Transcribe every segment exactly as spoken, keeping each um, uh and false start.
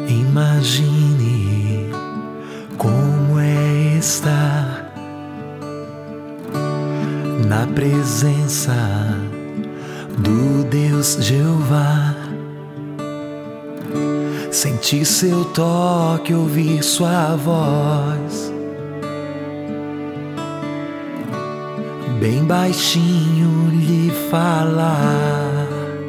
Imagine como é estar na presença do Deus Jeová. Sentir seu toque, ouvir sua voz, bem baixinho lhe falar.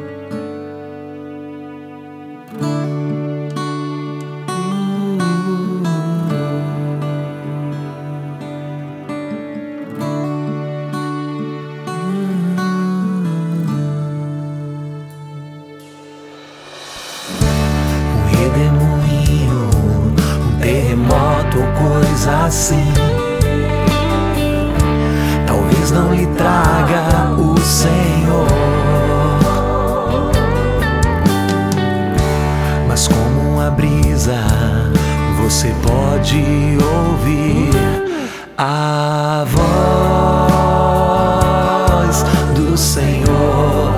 Redemoinho, um terremoto ou coisa assim, talvez não lhe traga o Senhor, mas como uma brisa você pode ouvir a voz do Senhor,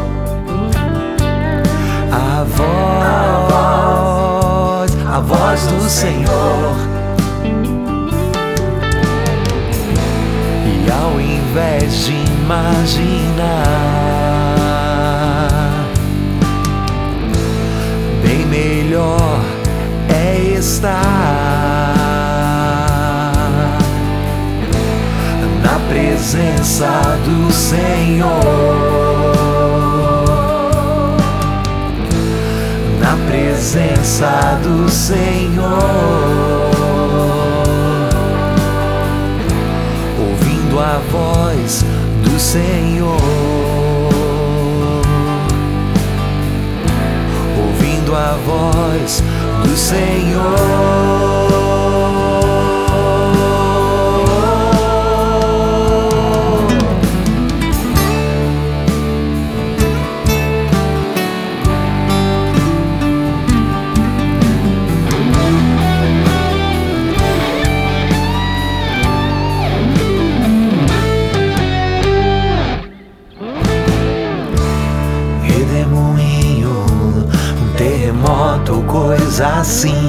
a voz, a voz do Senhor. E ao invés de imaginar, bem melhor é estar na presença do Senhor, na presença do Senhor, ouvindo a voz do Senhor, ouvindo a voz do Senhor. Redemoinho, um terremoto ou coisa assim,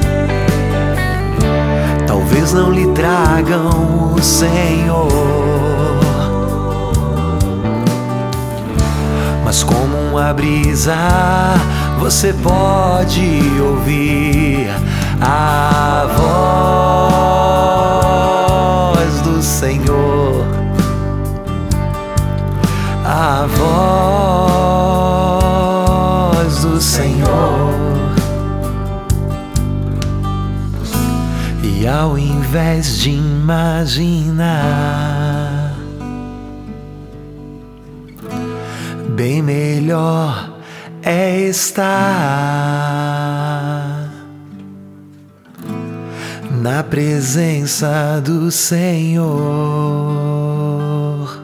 talvez não lhe tragam o Senhor, mas como uma brisa você pode ouvir a voz do Senhor, a voz do Senhor. E ao invés de imaginar, bem melhor é estar na presença do Senhor,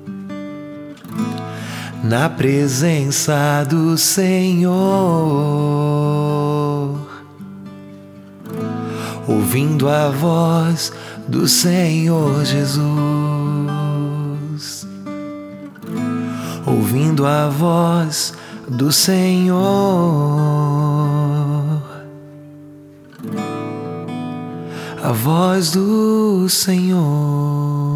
na presença do Senhor, ouvindo a voz do Senhor Jesus, ouvindo a voz do Senhor, a voz do Senhor.